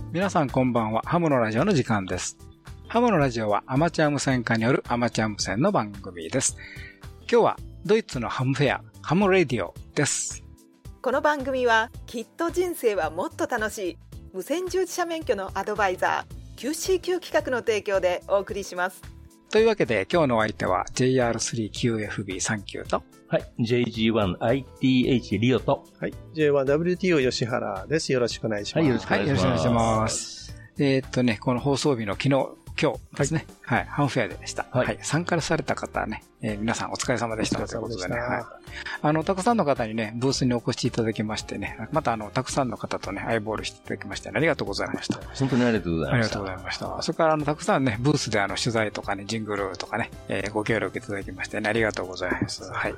皆さんこんばんは。ハムのラジオの時間です。ハムのラジオはアマチュア無線化によるアマチュア無線の番組です。今日はドイツのハムフェア、ハムレディオです。 この番組はきっと人生はもっと楽しい無線従事者免許のアドバイザー QCQ 企画の提供でお送りします。 というわけで今日のお相手は JR3QFB39 と、 はい、JG1ITH リオと、 はい、J1WTO 吉原です。よろしくお願いします。 はい、よろしくお願いします。 はい、よろしくお願いします。この放送日の今日ですね。はい、ハムフェアでした。はい。参加された方はね、皆さんお疲れ様でしたということでね。はい。たくさんの方にね、ブースにお越しいただきましてね、またたくさんの方とね、アイボールしていただきまして、ありがとうございました。 本当にありがとうございました。 ありがとうございました。それからたくさんね、ブースで取材とかね、ジングルとかね、ご協力いただきましてね、ありがとうございます。はい。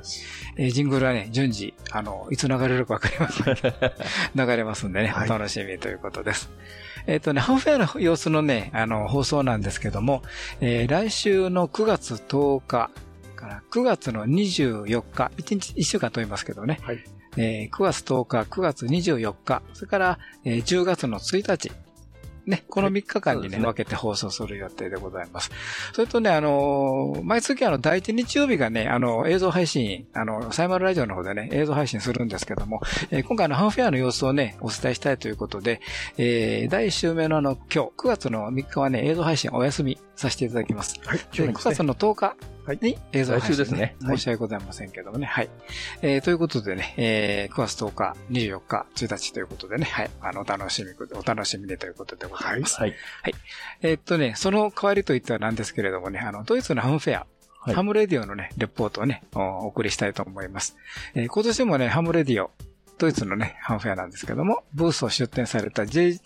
ジングルはね、順次、いつ流れるかわかりません。流れますんでね、お楽しみということです。ハムフェアの様子のね、放送なんですけども、来週の9月10日から9月の24日、1週間と言いますけどね、はい、9月10日、9月24日、それから、10月の1日、ね、この3日間にね、分けて放送する予定でございます。それとね、毎月第1日曜日がね、映像配信、サイマルラジオの方でね、映像配信するんですけども、今回ハムフェアの様子をね、お伝えしたいということで、第1週目の今日、9月の3日はね、映像配信お休みさせていただきます。はい。9月の10日に映像配信ですね。申し訳ございませんけどもね。はい。ということでね、9月10日、24日、1日ということでね、はい。お楽しみにということでございます。はい。はい。その代わりといってはなんですけれどもね、ドイツのハムフェア、はい、ハムレディオのね、レポートをね、お送りしたいと思います。今年もね、ハムレディオ、ドイツのね、ハムフェアなんですけども、ブースを出展された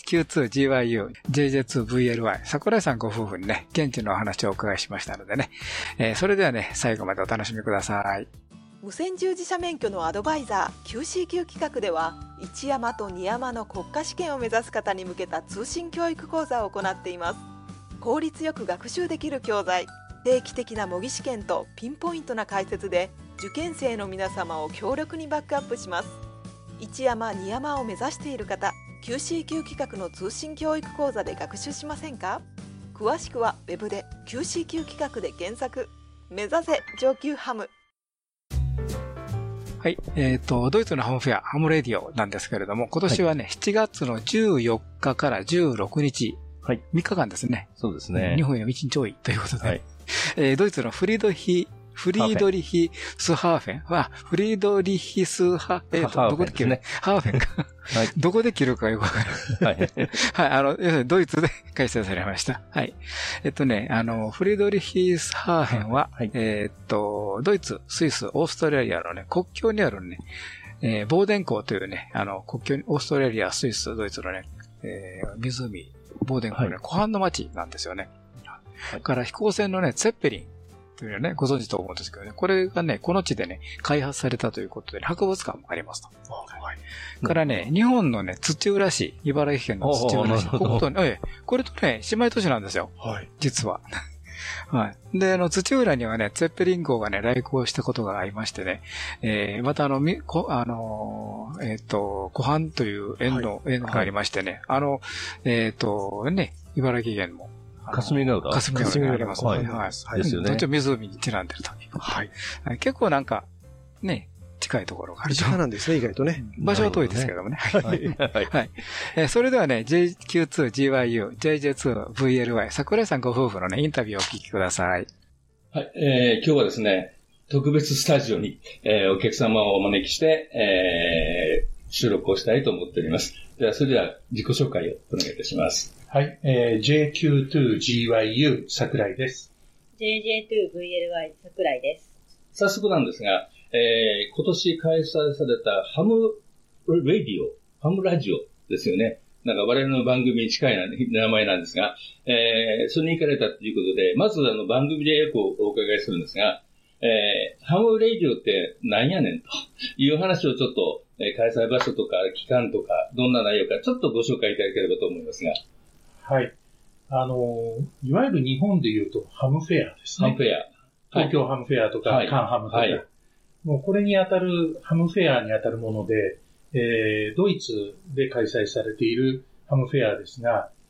JQ2GYU、JJ2VLY、桜井さんご夫婦にね、現地のお話をお伺いしましたのでね、それではね、最後までお楽しみください。 無線従事者免許のアドバイザー QCQ 企画では、1山と2山の国家試験を目指す方に向けた通信教育講座を行っています。効率よく学習できる教材、定期的な模擬試験とピンポイントな解説で、受験生の皆様を強力にバックアップします。1山2山を目指している方、 QCQ 企画の通信教育講座で学習しませんか？詳しくはウェブで QCQ 企画で検索。目指せ上級ハム。 はい。ドイツのハムフェア、ハムレディオなんですけれども、今年はね、7月の14日から16日、はい。3日間ですね。 そうですね。 日本より1日多いということで、はい。ドイツのフリードリヒスハーフェンは、フリードリヒスハーフェン、どこで切るね。ハーフェンか。はい。どこで切るかよくわからない。はい。はい。要するにドイツで開催されました。はい。フリードリヒスハーフェンは、はい、ドイツ、スイス、オーストラリアのね、国境にあるね、ボーデン港というね、国境に、オーストラリア、スイス、ドイツのね、湖、ボーデン港の、ね、湖畔の町なんですよね。はい。から飛行船のね、ツェッペリン、というのはね、ご存知と思うんですけどね、これがね、この地でね、開発されたということで、博物館もありますと。はい。からね、日本のね、土浦市、茨城県の土浦市、こことね、これとね、姉妹都市なんですよ。はい。実は。はい。で、土浦にはね、ツェッペリン号がね、来航したことがありましてね、また湖畔という縁がありましてね、ね、茨城県も、 霞ヶ浦がありますね。はい。 ですよね。 どっちも湖にちなんでると。はい。結構なんか、ね、近いところがある。 近なんですね、意外とね。 場所は遠いですけどもね。はい。はい。それではね、JQ2GYU、JJ2VLY、桜井さんご夫婦のね、インタビューをお聞きください。 はい。今日はですね、特別スタジオに、お客様をお招きして、収録をしたいと思っております。では、それでは自己紹介をお願いいたします。 はい、JQ2GYU 桜井です。 JJ2VLY 桜井です。 早速なんですが、今年開催されたハムラジオですよね。なんか我々の番組に近い名前なんですが、それに行かれたということで、まず番組でよくお伺いするんですが、ハムレディオって何やねんという話をちょっと、開催場所とか期間とかどんな内容かちょっとご紹介いただければと思いますが。 はい。いわゆる日本で言うとハムフェアですね。 ハムフェア。 東京ハムフェアとか、はい、カンハムとか、はい。もうこれに当たる、ハムフェアに当たるもので、ドイツで開催されているハムフェアですが、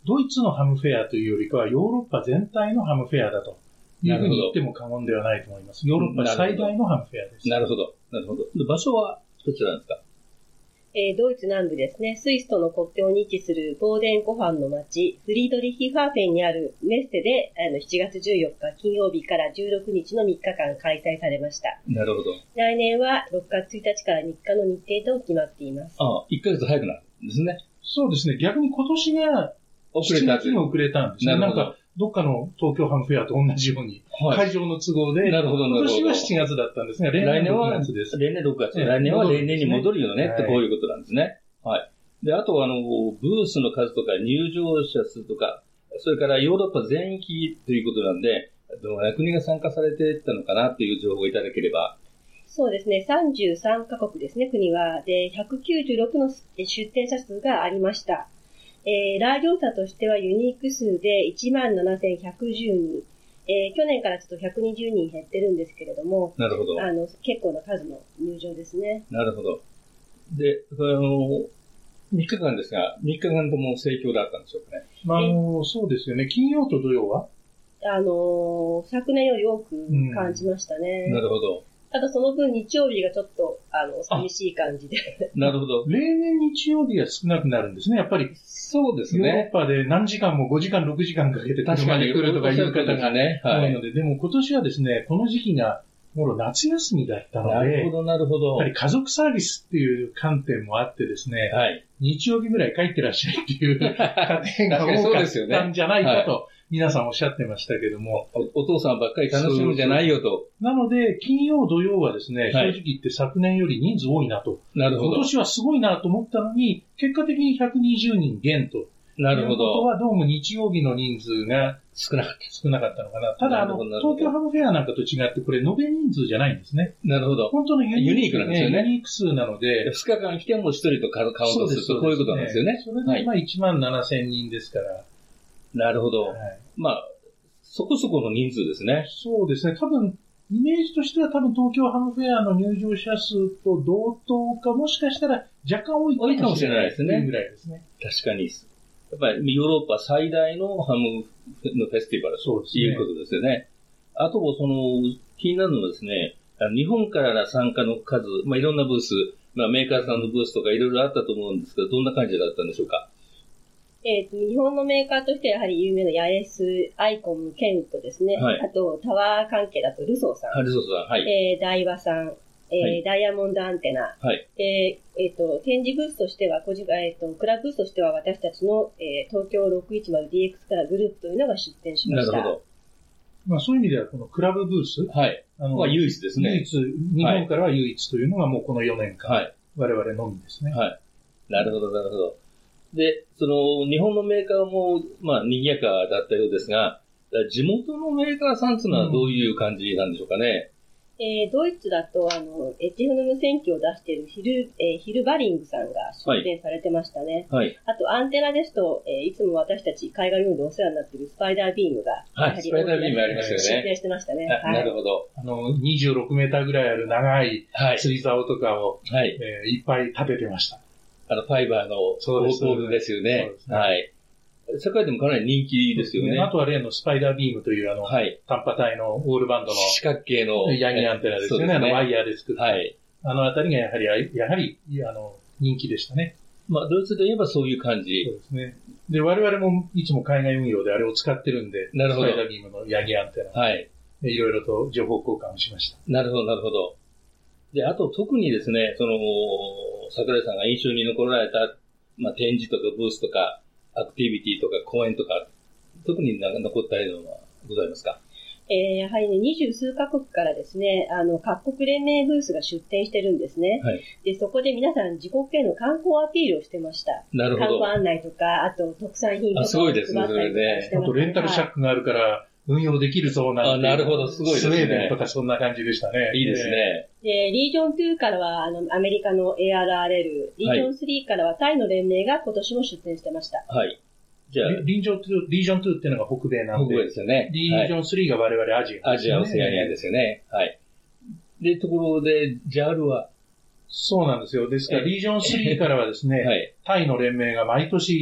ドイツのハムフェアというよりかはヨーロッパ全体のハムフェアだというふうに言っても過言ではないと思います。ヨーロッパ最大のハムフェアです。 なるほど。なるほど。で場所はどちらなんですか？ ドイツ南部ですね、スイスとの国境に位置するボーデンコファンの町、フリードリヒファーフェンにあるメッセで、7月14日金曜日から16日の3日間開催されました。 なるほど。 来年は6月1日から3日の日程と決まっています。 ああ、1ヶ月早くなるんですね。 そうですね。逆に今年が遅れた。 7月に遅れたんですね。なんか、どっかの東京ハムフェアと同じように、会場の都合で、 なるほど、 今年は7月だったんですが、 来年は6月です。来年6月。来年は例年に戻るよねってこういうことなんですね。はい。で、あとブースの数とか入場者数とか、それからヨーロッパ全域ということなんで、どの国が参加されていったのかなっていう情報をいただければ。 そうですね。33カ国ですね、国は。で、196の出展者数がありました。来場者としてはユニーク数で 17,110 人。去年からちょっと120人減ってるんですけれども。 なるほど。 結構な数の入場ですね。 なるほど。で、3日間ですが、3日間とも盛況だったんでしょうかね。 まあ、そうですよね。金曜と土曜は昨年より多く感じましたね。 なるほど。 ただその分日曜日がちょっと、寂しい感じで。 なるほど。 例年日曜日が少なくなるんですね。やっぱり。 そうですね。 ヨーロッパで何時間も5時間、6時間かけて車で来るとかいう方がね、多いので、でも今年はですね、この時期が、もう夏休みだったので、 なるほど、なるほど。 やっぱり家族サービスっていう観点もあってですね、 はい、 日曜日ぐらい帰ってらっしゃいっていう家庭が多かったんじゃないかと、皆さんおっしゃってましたけども。 お父さんばっかり楽しむんじゃないよと。 なので、金曜、土曜はですね、正直言って昨年より人数多いなと。 なるほど。 今年はすごいなと思ったのに、結果的に120人減と。 なるほど。ということはどうも日曜日の人数が少なかったのかな。ただ、東京ハムフェアなんかと違って、これ、延べ人数じゃないんですね。 なるほど。 本当のユニークなんですよね。 ユニーク数なので。 2日間来ても1人とカウントするとこういうことなんですよね。 それで、17,000人ですから。 なるほど。まあ、そこそこの人数ですね。 そうですね。多分、イメージとしては東京ハムフェアの入場者数と同等か、もしかしたら若干多いかもしれないですね。ぐらいですね。 確かに。やっぱりヨーロッパ最大のハムのフェスティバルということですよね。あと、気になるのはですね、日本からの参加の数、いろんなブース、メーカーさんのブースとかいろいろあったと思うんですけど、どんな感じだったんでしょうか？ 日本のメーカーとしてはやはり有名なヤエス、アイコム、ケントですね。あと、タワー関係だとルソーさん。 ルソーさん、はい。 ダイワさん。ダイヤモンドアンテナ。 はい。 展示ブースとしては、クラブブースとしては私たちの、東京 610DX からグループというのが出展しました。 なるほど。 そういう意味では、このクラブブース。 はい。唯一ですね。 唯一、日本からは唯一というのがもうこの4年間。はい。我々のみですね。 はい。なるほど、なるほど。で、日本のメーカーも、賑やかだったようですが、地元のメーカーさんというのはどういう感じなんでしょうかね。 ドイツだと、HFの無線機を出しているヒルバリングさんが出展されてましたね。はい。あと、アンテナですと、いつも私たち海外用でお世話になっているスパイダービームが、 はい、スパイダービームありますよね。 出展してましたね。 はい。なるほど。 26メーターぐらいある長い釣り竿とかを、はい。いっぱい立ててました。 ファイバーのポールですよね。はい。世界でもかなり人気ですよね。 あとは例のスパイダービームという短波帯のオールバンドの四角形のヤギアンテナですよね。ワイヤーで作った。はい。あたりがやはり、人気でしたね。 ドイツで言えばそういう感じ。 そうですね。で、我々もいつも海外運用であれを使ってるんで、 なるほど。 スパイダービームのヤギアンテナ。はい。いろいろと情報交換をしました。 なるほど、なるほど。で、あと特にですね、桜井さんが印象に残られた、展示とかブースとか、アクティビティとか講演とか、特に残ったようなのはございますか？ やはりね、20数カ国からですね、各国連盟ブースが出展してるんですね。はい。で、そこで皆さん自国への観光アピールをしてました。 なるほど。 観光案内とか、あと特産品とかすごいですね、それね。 あとレンタルシャックがあるから、運用できるぞなんて。 なるほど、すごいですね。 スウェーデンとかそんな感じでしたね。 いいですね。 で、リージョン2からは、アメリカの ARRL、リージョン3からはタイの連盟が今年も出展してました。 はい。 じゃあ、リージョン2っていうのが北米なんで。 北米ですよね。 リージョン3が我々アジア、 アジア、オセアニアですよね。はい。で、ところで、JAL はそうなんですよ。ですから、リージョン3からはですね、はい、タイの連盟が毎年、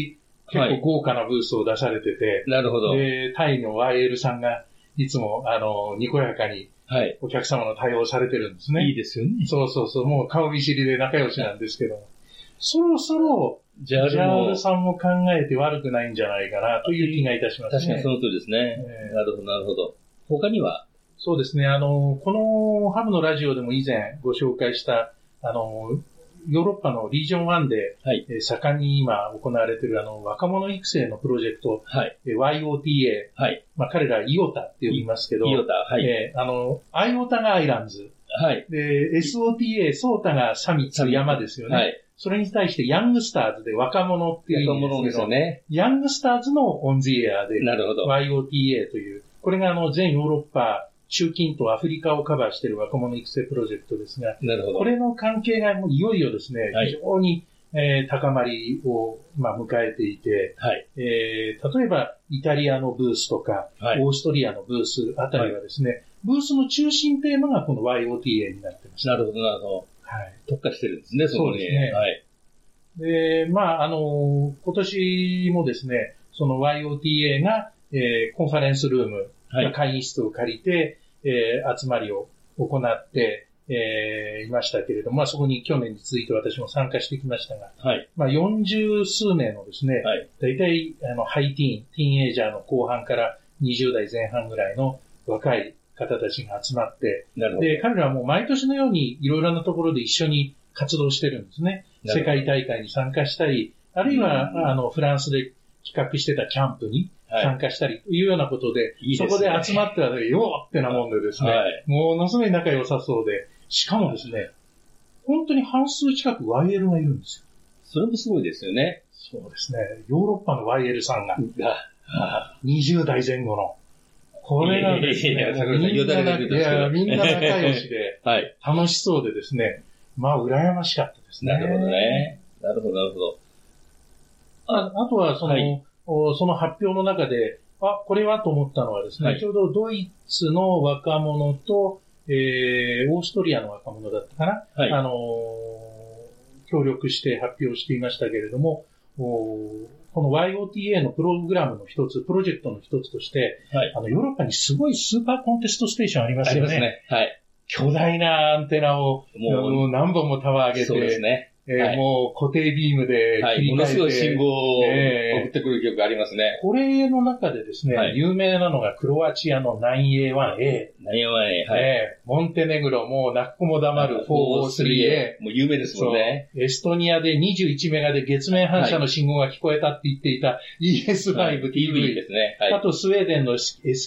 結構豪華なブースを出されてて、 なるほど。 で、タイの YL さんがいつも、にこやかに、お客様の対応されてるんですね。 いいですよね。 そう、もう顔見知りで仲良しなんですけども。そろそろ、ジャールさんも考えて悪くないんじゃないかなという気がいたしますね。 確かにその通りですね。なるほど、なるほど。他には？ そうですね、このハムのラジオでも以前ご紹介した、ヨーロッパのリージョン1で、盛んに今行われている若者育成のプロジェクト、YOTA、彼らイオタって呼びますけど、 イオタ、 アイオタがアイランズ、で、SOTA、ソータがサミッツ、山ですよね。それに対してヤングスターズで若者っていう意味ですけど、ヤングスターズのオンジエアで、YOTA という、これが全ヨーロッパ、中近東アフリカをカバーしている若者育成プロジェクトですが、これの関係がもういよいよですね、非常に、高まりを、迎えていて、例えばイタリアのブースとか、オーストリアのブースあたりはですね、ブースの中心テーマがこの YOTA になってます。 なるほど、なるほど。特化してるんですね、 そうですね。で、今年もですね、その YOTA が、コンファレンスルーム、会議室を借りて、集まりを行って、いましたけれども、そこに去年に続いて私も参加してきましたが、40数名のですね、だいたいハイティーンエイジャーの後半から20代前半ぐらいの若い方たちが集まって、で、彼らはもう毎年のようにいろいろなところで一緒に活動してるんですね。世界大会に参加したり、あるいは、フランスで企画してたキャンプに参加したりというようなことで、そこで集まってはよーってなもんでですね、ものすごい仲良さそうで、しかもですね、本当に半数近く YL がいるんですよ。 それもすごいですよね。 そうですね。ヨーロッパの YL さんが、20代前後の、これがですね、みんな仲良しで、楽しそうでですね、羨ましかったですね。 なるほどね。なるほど、なるほど。 あとは、その発表の中で、これはと思ったのはですね、ちょうどドイツの若者と、オーストリアの若者だったかな、協力して発表していましたけれども、この YOTA のプログラムの一つ、プロジェクトの一つとして、ヨーロッパにすごいスーパーコンテストステーションありますよね。ありますね。巨大なアンテナをもう何本もタワー上げて、 そうですね。 もう固定ビームで切り替えて、 ものすごい信号を送ってくる曲がありますね。 これの中でですね、有名なのがクロアチアの 9A1A。モンテネグロも泣く子も黙る 403A。 もう有名ですもんね。 エストニアで21メガで月面反射の信号が聞こえたって言っていた ES5TV ですね。 あとスウェーデンの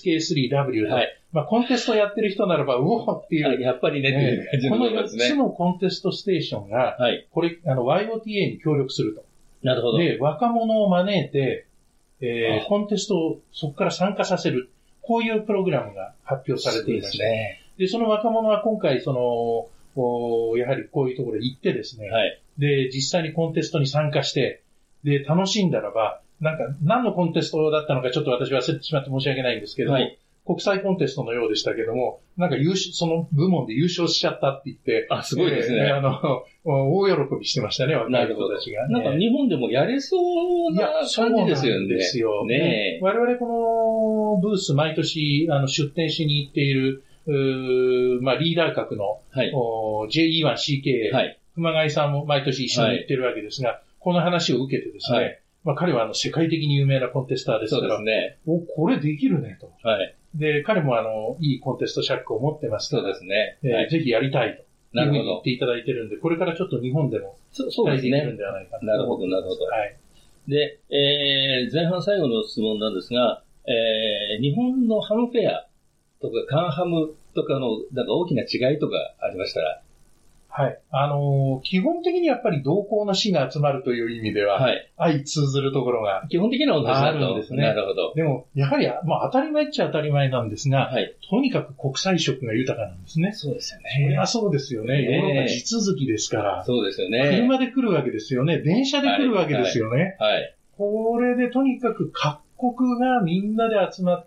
SK3W と。コンテストやってる人ならば、うおーっていう。 やっぱりねっていう感じのことですね。 この4つのコンテストステーションが、これ、YOTA に協力すると。 なるほど。 で、若者を招いて、コンテストをそこから参加させる。こういうプログラムが発表されていました。で、その若者は今回、やはりこういうところに行ってですね。で、実際にコンテストに参加して、で、楽しんだらば、何のコンテストだったのかちょっと私忘れてしまって申し訳ないんですけども、国際コンテストのようでしたけども、その部門で優勝しちゃったって言って、 すごいですね。 大喜びしてましたね、若い人たちが。 日本でもやれそうな感じですよね。 そうなんですよ。我々このブース毎年出展しに行っている、リーダー格の、JE1CK、熊谷さんも毎年一緒に行ってるわけですが、この話を受けてですね、彼は世界的に有名なコンテスターですから、これできるねと。で、彼もいいコンテストシャックを持ってますから、ぜひやりたいというふうに言っていただいてるんで、これからちょっと日本でも期待できるんではないかな。 なるほど、なるほど。で、前半最後の質問なんですが、日本のハムフェアとかカンハムとかの大きな違いとかありましたら、 基本的にやっぱり同行の士が集まるという意味では、相通ずるところが基本的な同じだとあるんですね。 なるほど。 でも、やはり、当たり前っちゃ当たり前なんですが、とにかく国際色が豊かなんですね。 そうですよね。 そりゃそうですよね。ヨーロッパ地続きですから。 そうですよね。 車で来るわけですよね。電車で来るわけですよね。これでとにかく各国がみんなで集まって、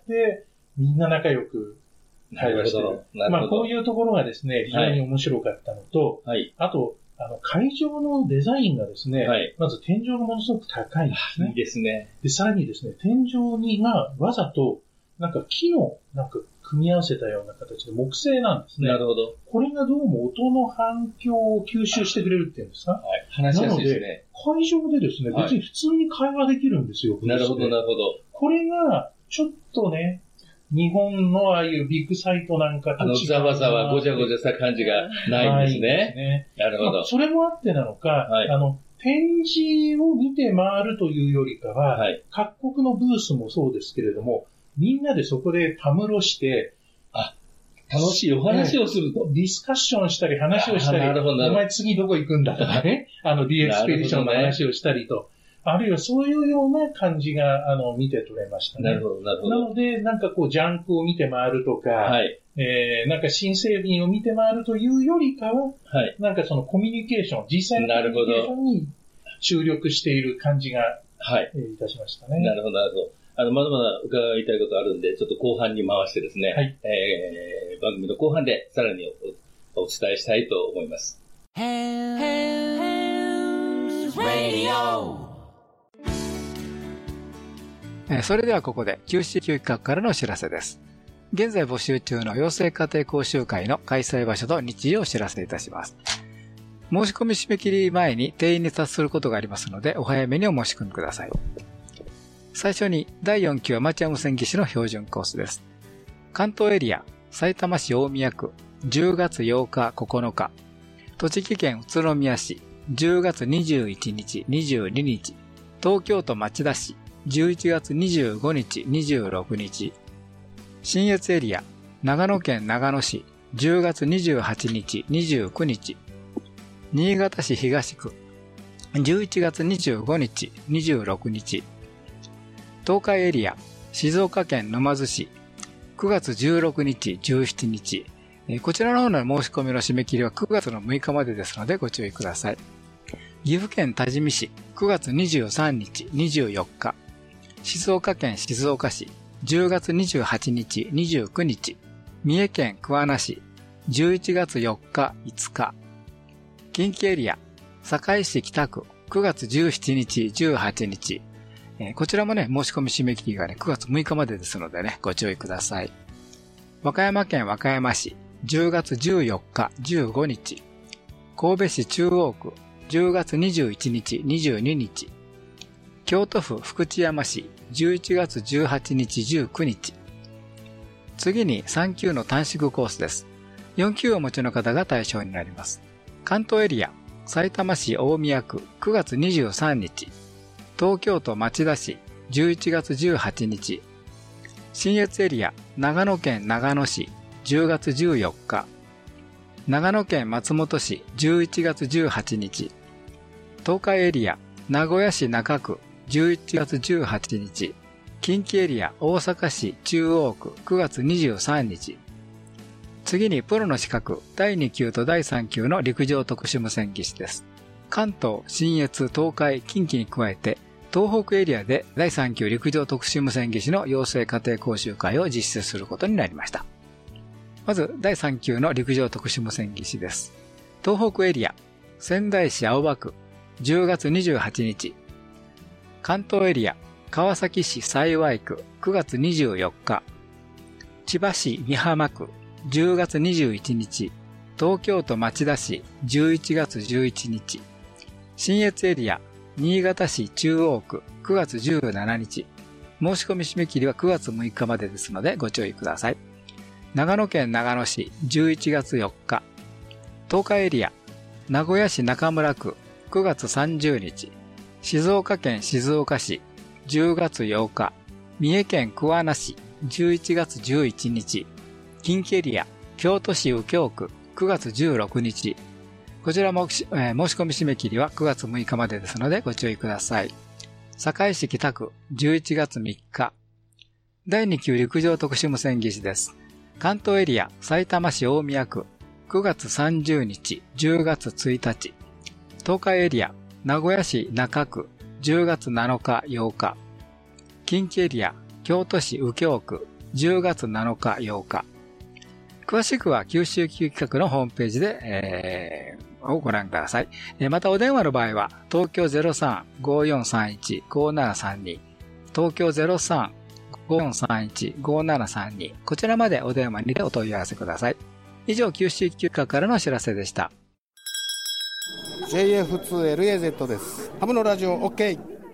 みんな仲良く会話してる。こういうところがですね、非常に面白かったのと、あと、 会場のデザインがですね、まず天井がものすごく高いんですね。 いいですね。 で、さらにですね、天井がわざと、なんか木の、なんか組み合わせたような形で木製なんですね。 なるほど。 これがどうも音の反響を吸収してくれるっていうんですか？ 話しやすいですね。 なので、会場でですね、別に普通に会話できるんですよ。 なるほど、なるほど。 これが、ちょっとね、日本のああいうビッグサイトなんかと違う。 ざわざわごちゃごちゃした感じがないんですね。なるほど。 それもあってなのか、展示を見て回るというよりかは、各国のブースもそうですけれども、みんなでそこでたむろして、 楽しいお話をすると。 ディスカッションしたり話をしたり、お前次どこ行くんだとかね、D エクスペディションの話をしたりと、あるいはそういうような感じが、見て取れましたね。 なるほど、なるほど。 なので、なんかこう、ジャンクを見て回るとか、なんか新製品を見て回るというよりかは、なんかそのコミュニケーション、実際のコミュニケーションに注力している感じが、いたしましたね。 なるほど、なるほど。まだまだ伺いたいことあるんで、ちょっと後半に回してですね、番組の後半でさらにお伝えしたいと思います。 それではここで QCQ 企画からのお知らせです。現在募集中の養成家庭講習会の開催場所と日時をお知らせいたします。申し込み締め切り前に定員に達することがありますので、お早めにお申し込みください。最初に第4期アマチュア無線技師の標準コースです。関東エリア、埼玉市大宮区、10月8日9日、栃木県宇都宮市、10月21日22日、東京都町田市、11月25日26日、信越エリア、長野県長野市、10月28日29日、新潟市東区、11月25日26日、東海エリア、静岡県沼津市、9月16日17日、こちらの方の申し込みの締め切りは9月の6日までですのでご注意ください。岐阜県多治見市、9月23日24日、静岡県静岡市、10月28日29日、三重県桑名市、11月4日5日、近畿エリア、堺市北区、9月17日18日、こちらもね、申し込み締め切りがね、9月6日までですのでね、ご注意ください。和歌山県和歌山市、10月14日15日、神戸市中央区、10月21日22日、京都府福知山市、11月18日19日。次に3級の短縮コースです。4級をお持ちの方が対象になります。関東エリア、埼玉市大宮区、9月23日、東京都町田市、11月18日、信越エリア、長野県長野市、10月14日、長野県松本市、11月18日、東海エリア、名古屋市中区、11月18日、近畿エリア、大阪市中央区、9月23日。次にプロの資格、第2級と第3級の陸上特殊無線技師です。関東、信越、東海、近畿に加えて、東北エリアで第3級陸上特殊無線技師の養成家庭講習会を実施することになりました。まず、第3級の陸上特殊無線技師です。東北エリア、仙台市青葉区、10月28日。関東エリア、川崎市幸区、9月24日。千葉市美浜区、10月21日。東京都町田市、11月11日。信越エリア、新潟市中央区、9月17日。申し込み締め切りは9月6日までですのでご注意ください。長野県長野市、11月4日。東海エリア、名古屋市中村区、9月30日。静岡県静岡市、10月8日。三重県桑名市、11月11日。近畿エリア、京都市右京区、9月16日。こちらも、申し込み締め切りは9月6日までですのでご注意ください。堺市北区、11月3日。第2級陸上特殊無線技師です。関東エリア、埼玉市大宮区、9月30日、10月1日。東海エリア、名古屋市中区、10月7日8日。近畿エリア、京都市右京区、10月7日8日。詳しくは九州級企画のホームページで、 をご覧ください。またお電話の場合は、東京 03-5431-5732、東京 03-5431-5732、こちらまでお電話にてお問い合わせください。以上、QC 休暇からのお知らせでした。 JF2LAZ です。ハムのラジオ OK。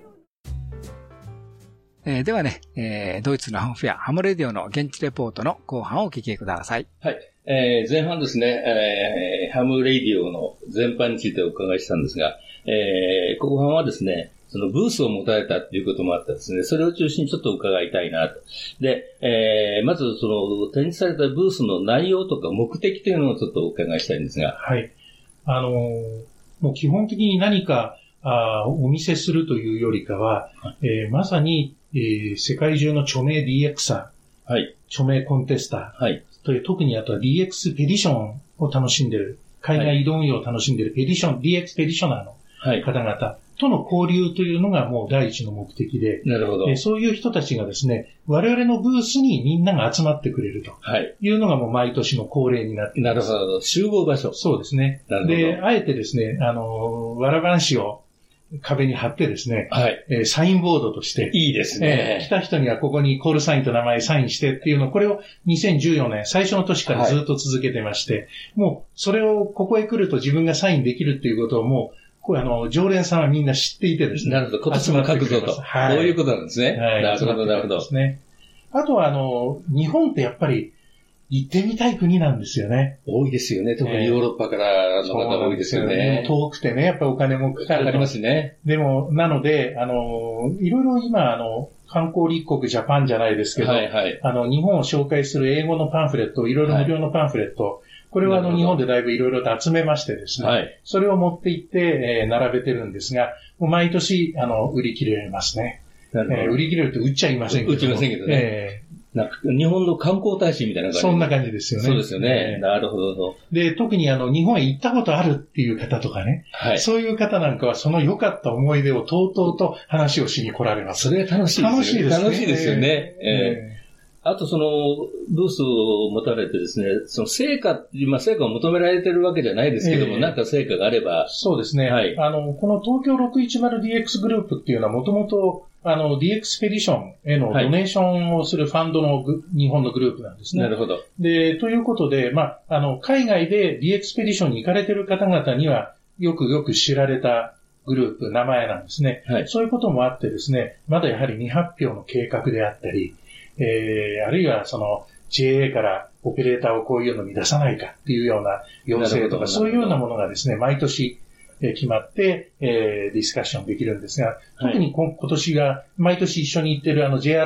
ではね、ドイツのハムフェア、ハムレディオの現地レポートの後半をお聞きください。 はい。前半ですね、ハムレディオの全般についてお伺いしたんですが、後半はですね、そのブースを持たれたっていうこともあったですね、それを中心にちょっと伺いたいなと。で、まずその展示されたブースの内容とか目的というのをちょっとお伺いしたいんですが。 はい。もう基本的に何かお見せするというよりかは、まさに、世界中の著名 DXer、はい、著名コンテスター、はい、という特にあとは DX ペディションを楽しんでいる、海外移動運用を楽しんでいるDX ペディショナーの方々との交流というのがもう第一の目的で、なるほど。そういう人たちがですね、我々のブースにみんなが集まってくれるというのがもう毎年の恒例になっています。 なるほど。集合場所。 そうですね。なるほど。で、あえてですね、わらばんしを壁に貼ってですね、はい、サインボードとして。 いいですね。 来た人にはここにコールサインと名前サインしてっていうのを、これを2014年、最初の年からずっと続けてまして、はい、もう、それをここへ来ると自分がサインできるっていうことをもう、常連さんはみんな知っていてですね。 なるほど。今年も書くぞと。はい。こういうことなんですね。はい。なるほど、なるほど。 あとは、日本ってやっぱり、行ってみたい国なんですよね。 多いですよね。特にヨーロッパからの方多いですよね。 遠くてね、やっぱりお金もかかる。 かかりますね。 でも、なので、いろいろ今、観光立国ジャパンじゃないですけど、はいはい、日本を紹介する英語のパンフレット、いろいろ無料のパンフレット、はい、これは日本でだいぶいろいろと集めましてですね、はい、それを持って行って、並べてるんですが、もう毎年、売り切れますね。売り切れると売っちゃいませんけど。 売っちゃいませんけどね。なんか日本の観光大使みたいな感じ。 そんな感じですよね。 そうですよね。なるほど。 で、特に日本へ行ったことあるっていう方とかね。はい。そういう方なんかはその良かった思い出をとうとうと話をしに来られます。 それは楽しいですよね。 楽しいですね。 楽しいですよね。あとその、ブースを持たれてですね、その成果を求められてるわけじゃないですけども、なんか成果があれば。 そうですね。はい。この東京 610DX グループっていうのはもともと、DX ペディションへのドネーションをするファンドの日本のグループなんですね。 なるほど。 で、ということで、海外で DX ペディションに行かれている方々には、よく知られたグループ、名前なんですね。はい。そういうこともあってですね、まだやはり未発表の計画であったり、あるいはJA からオペレーターをこういうのに出さないかっていうような要請とか、そういうようなものがですね、毎年、決まって、ディスカッションできるんですが、特に今年が、毎年一緒に行っている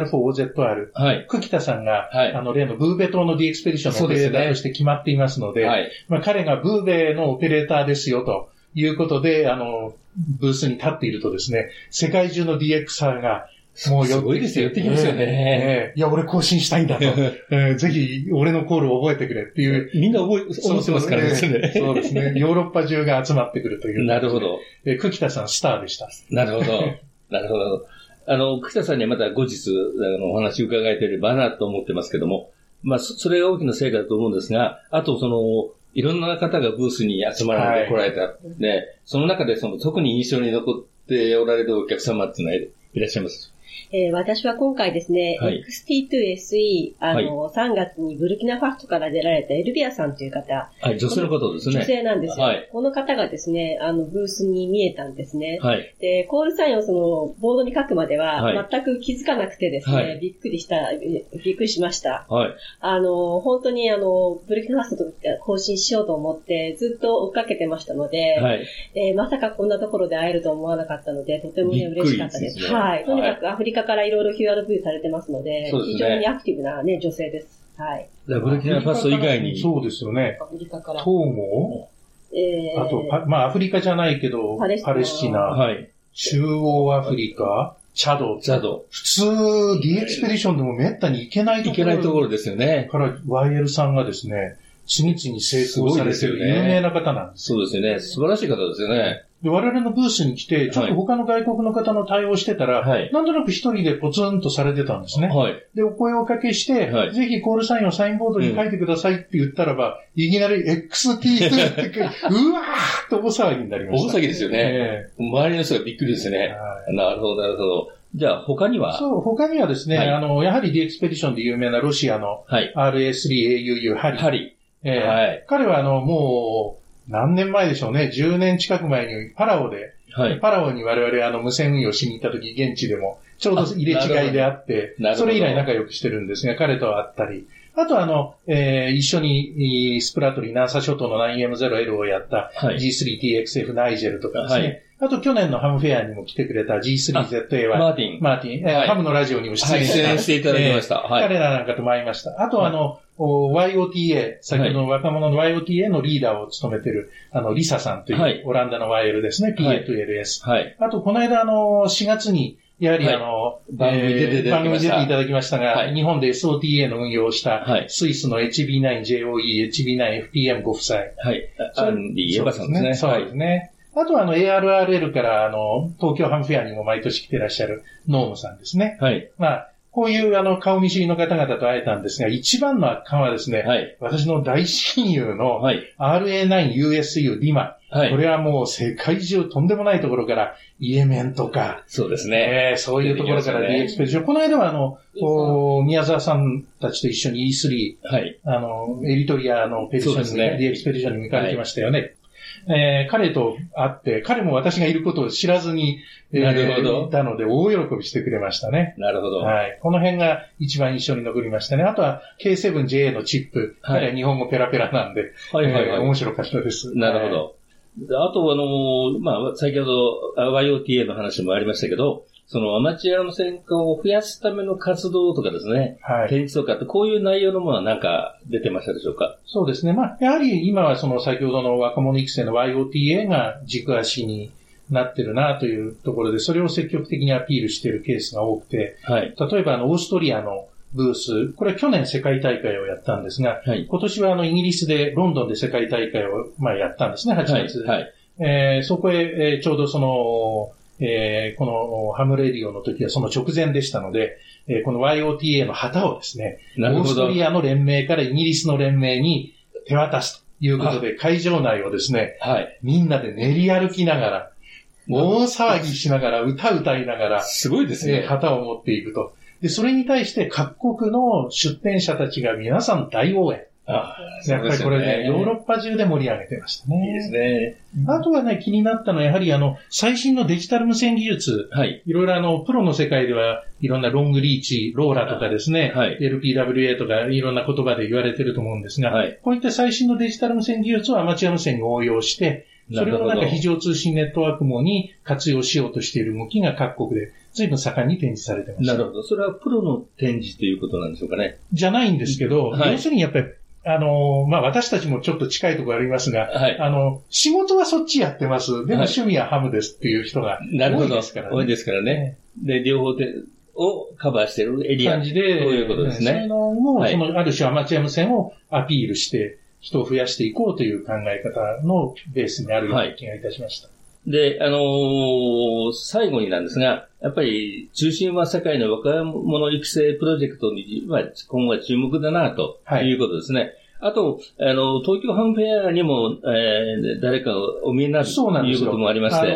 JR4OZR、はい、久木田さんが、はい、例のブーベ島の DX ペディションのオペレーターとして決まっていますので、はい、彼がブーベのオペレーターですよということで、ブースに立っているとですね、世界中の DXer が、 もうすごいですよ。寄ってきますよね。 いや、俺更新したいんだと。ぜひ、俺のコールを覚えてくれっていう。 みんな思ってますからね。 そうですね。ヨーロッパ中が集まってくるという。 なるほど。 久木田さん、スターでした。 なるほど。なるほど。久木田さんにはまた後日、お話伺えていればなと思ってますけども、それが大きな成果だと思うんですが、あといろんな方がブースに集まられてこられた。はい、で、その中で特に印象に残っておられるお客様っていうのはいらっしゃいます？ 私は今回ですね、はい、XT2SE、3月にブルキナファソから出られたエルビアさんという方。 はい、女性の方ですね。 女性なんですよ。はい、この方がですね、ブースに見えたんですね。はい。で、コールサインをボードに書くまでは、全く気づかなくてですね、はい、びっくりしました。はい。本当にブルキナファソと更新しようと思って、ずっと追っかけてましたので、はい。まさかこんなところで会えると思わなかったので、とてもね、嬉しかったです。はい。とにかくアフリカからいろいろ QRV されてますので、非常にアクティブなね、女性です。はい。 ブルキナファソ以外に。 そうですよね。 アフリカから。 トーゴあと、アフリカじゃないけど、パレスチナ。はい。中央アフリカ。チャド。普通、DX ペディションでもめったに行けないところですよね。 から、YL さんがですね、次々に成功されてる有名な方なんです。 そうですよね。素晴らしい方ですよね。 で、我々のブースに来て、ちょっと他の外国の方の対応してたら、なんとなく一人でポツンとされてたんですね。で、お声をかけして、ぜひコールサインをサインボードに書いてくださいって言ったらば、いきなり XT2 ってうわーっと大騒ぎになりました。 大騒ぎですよね。周りの人がびっくりですね。なるほど、なるほど。じゃあ、他には他にはですね、やはりディエクスペディションで有名なロシアの RA3AUU ハリ。彼はもう、何年前でしょうね。10年近く前にパラオで、パラオに我々無線運用しに行った時、現地でも、ちょうど入れ違いであって、それ以来仲良くしてるんですが、彼と会ったり、あと一緒にスプラトリー南沙諸島の 9M0L をやった G3TXF ナイジェルとかですね。あと去年のハムフェアにも来てくれた G3ZAY。マーティン。ハムのラジオにも出演していただきました。 彼らなんかとも会いました。あとYOTA、先ほどの若者の YOTA のリーダーを務めている、リサさんというオランダの YL ですね、PA2LS。あと、この間4月に、やはり番組で出ていただきましたが、日本で SOTA の運用をした、スイスの HB9JOE、HB9FPM ご夫妻。 アンディ・エバさんですね。 そうですね。あとARRL から東京ハムフェアにも毎年来てらっしゃるノームさんですね。こういう顔見知りの方々と会えたんですが、一番の圧巻はですね、私の大親友の RA9USU リマ。これはもう世界中とんでもないところから、イエメンとか、 そうですね。 そういうところから D エクスペディション。この間は宮沢さんたちと一緒に E3、エリトリアのペディションに、D エクスペディションに行かれてましたよね。彼と会って、彼も私がいることを知らずに、いたので、大喜びしてくれましたね。 なるほど。 この辺が一番印象に残りましたね。あとは K7JA のチップ。彼は日本語ペラペラなんで、面白かったです。 なるほど。あと先ほど YOTA の話もありましたけど、そのアマチュア無線化を増やすための活動とかですね、展示とかってこういう内容のものは何か出てましたでしょうか？ そうですね。やはり今は先ほどの若者育成の YOTA が軸足になってるなというところで、それを積極的にアピールしているケースが多くて、例えばオーストリアのブース、これは去年世界大会をやったんですが、今年はイギリスで、ロンドンで世界大会をやったんですね、8月。そこへ、ちょうどこのハムレディオの時はその直前でしたので、この YOTA の旗をですね、オーストリアの連盟からイギリスの連盟に手渡すということで、会場内をですね、みんなで練り歩きながら、大騒ぎしながら、歌歌いながら、 すごいですね。 旗を持っていくと。で、それに対して各国の出展者たちが皆さん大応援。やっぱりこれね、ヨーロッパ中で盛り上げてましたね。 いいですね。 あとはね、気になったのは、やはり最新のデジタル無線技術。いろいろプロの世界では、いろんなロングリーチ、ローラとかですね、LPWA とかいろんな言葉で言われてると思うんですが、こういった最新のデジタル無線技術をアマチュア無線に応用して、それを非常通信ネットワーク網に活用しようとしている動きが各国で随分盛んに展示されてます。 なるほど。それはプロの展示ということなんでしょうかね。 じゃないんですけど、要するにやっぱり、私たちもちょっと近いところありますが、仕事はそっちやってます。でも趣味はハムですっていう人が多いですからね。 多いですからね。で、両方をカバーしているエリア。 感じで、 そういうことですね。 そういうのも、ある種アマチュア無線をアピールして、人を増やしていこうという考え方のベースにあるような気がいたしました。 で、最後になんですが、やっぱり中心は世界の若者育成プロジェクトには今後は注目だなということですね。あと、東京ハムフェアにも、誰かお見えになるということもありまして。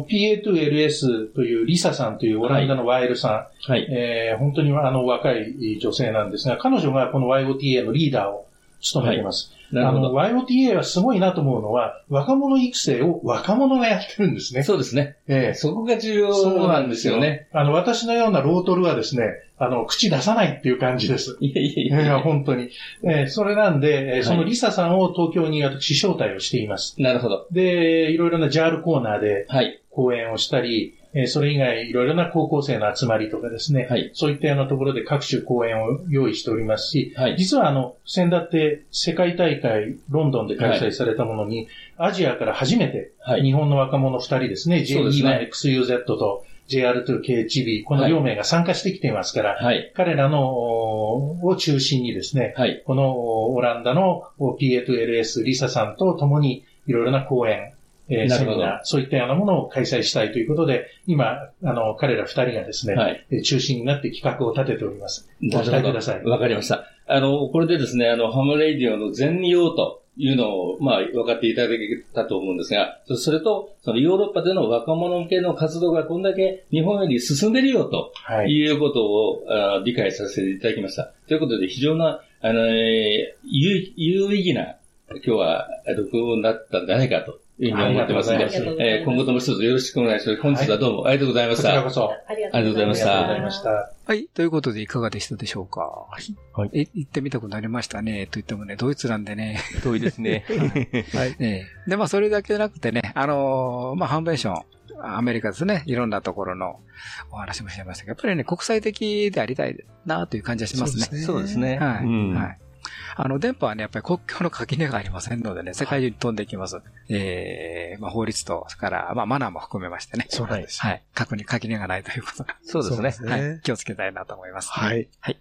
PA2LS というリサさんというオランダのワイルさん。本当に若い女性なんですが、彼女がこの YOTA のリーダーを務めています。YOTA はすごいなと思うのは、若者育成を若者がやってるんですね。 そうですね。そこが重要なんですよね。 私のようなロートルはですね、口出さないっていう感じです。いや、本当に。それなんで、そのリサさんを東京に私招待をしています。 なるほど。 で、いろいろな JAL コーナーで講演をしたり、それ以外いろいろな高校生の集まりとかですね、そういったようなところで各種講演を用意しておりますし、実は先だって世界大会ロンドンで開催されたものに、アジアから初めて日本の若者2人ですね、JE1XUZ と JR2KHB、この両名が参加してきていますから、彼らを中心にですね、このオランダの PA2LS リサさんと共にいろいろな講演、 セミナー、そういったようなものを開催したいということで、今、彼ら2人がですね、中心になって企画を立てております。ご期待ください。 わかりました。これでですね、ハムレディオの全容というのを、分かっていただけたと思うんですが、それと、そのヨーロッパでの若者向けの活動がこんだけ日本より進んでるよということを、理解させていただきました。ということで、非常な、有意義な、今日は録音だったんじゃないかというふうに思ってますので、今後とも一つよろしくお願いします。本日はどうもありがとうございました。 こちらこそ。 ありがとうございました。 ありがとうございました。 はい。ということで、いかがでしたでしょうか。はい。行ってみたくなりましたね。と言ってもね、ドイツなんでね。 遠いですね。 はい。で、それだけじゃなくてね、ハンベンション、アメリカですね。いろんなところのお話もしてましたけど、やっぱりね、国際的でありたいなという感じはしますね。 そうですね。 はい。はい。電波はね、やっぱり国境の垣根がありませんのでね、世界中に飛んでいきます。法律と、それから、マナーも含めましてね。 そうなんです。 はい。垣根がないということが。 そうですね。 はい。気をつけたいなと思います。 はい。 はい。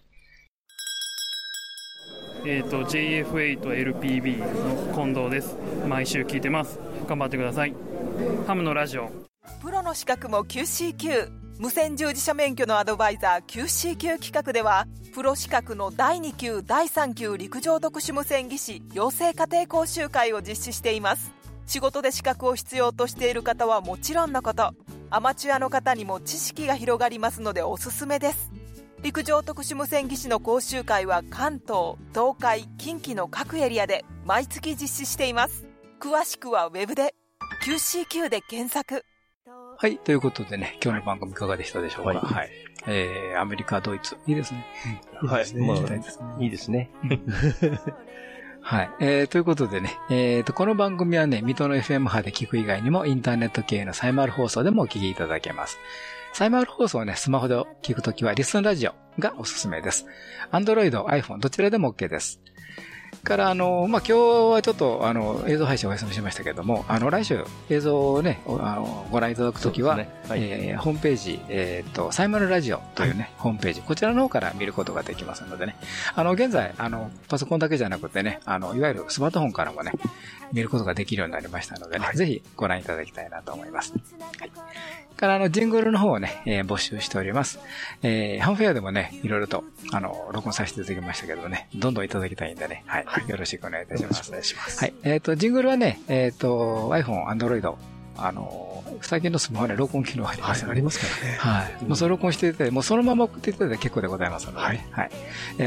JF8LPB の近藤です。毎週聞いてます。頑張ってください。ハムのラジオ。 プロの資格も QCQ、無線従事者免許のアドバイザー QCQ 企画では、プロ資格の第2級第3級陸上特殊無線技師養成家庭講習会を実施しています。仕事で資格を必要としている方はもちろんのこと、アマチュアの方にも知識が広がりますのでおすすめです。陸上特殊無線技師の講習会は関東、東海、近畿の各エリアで毎月実施しています。詳しくはウェブで QCQ で検索。 はい。ということでね、今日の番組いかがでしたでしょうか。はい。アメリカ、ドイツ。いいですね。 はい。いいですね。 はい。ということでね、この番組はね、水戸の FM 波で聞く以外にもインターネット系のサイマル放送でもお聞きいただけます。サイマル放送をね、スマホで聞くときはリスンラジオがおすすめです。Android、iPhone どちらでも OK です。から今日はちょっと映像配信お休みしましたけれども、来週映像をねご覧いただくときは、ね、ホームページサイマルラジオというね、ホームページこちらの方から見ることができますのでね、現在パソコンだけじゃなくてねいわゆるスマートフォンからもね見ることができるようになりましたのでね、ぜひご覧いただきたいなと思います。はい。からジングルの方をね、募集しております。ハムフェアでもね、いろいろと、録音させていただきましたけどね、どんどんいただきたいんでね、はい。よろしくお願いいたします。 お願いします。 はい。ジングルはね、iPhone、Android、最近のスマホで録音機能ありますよね。 ありますからね。 はい。もうそれ録音していただいて、もうそのまま送っていただいて結構でございますのでね。はい。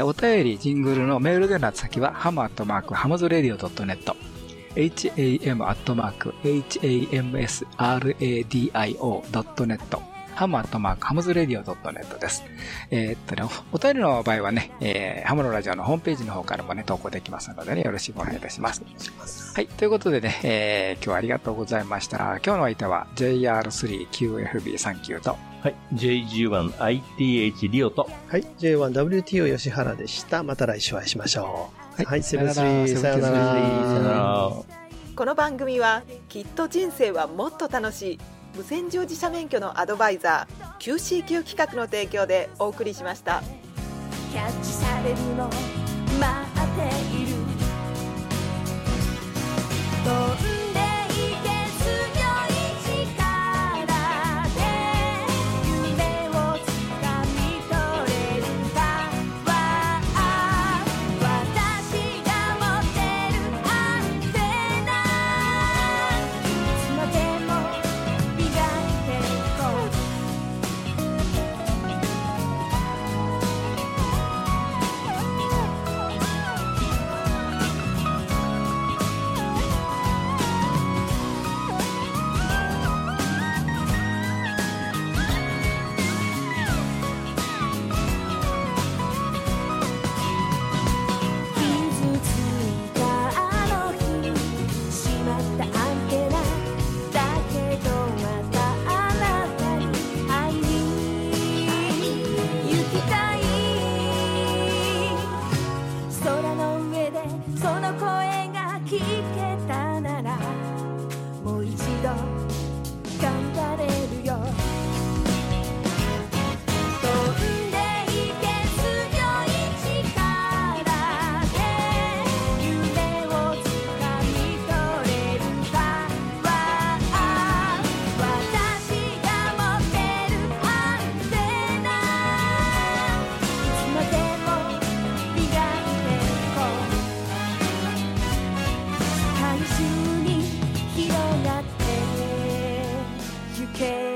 お便り、ジングルのメールでの先は、ham@hamsradio.net。ham@hamsradio.net ham@hamsradio.net です。お便りの場合はね、ハムのラジオのホームページの方からもね、投稿できますのでね、よろしくお願いいたします。はい、ということでね、今日はありがとうございました。今日の相手は JR3QFB39 と、 はい、JG1ITH リオと、 はい、J1WTO 吉原でした。また来週お会いしましょう。はい、セブンスリー、さよなら。 この番組はきっと人生はもっと楽しい無線乗自社免許のアドバイザー QCQ 企画の提供でお送りしました。 キャッチされるの待っているけ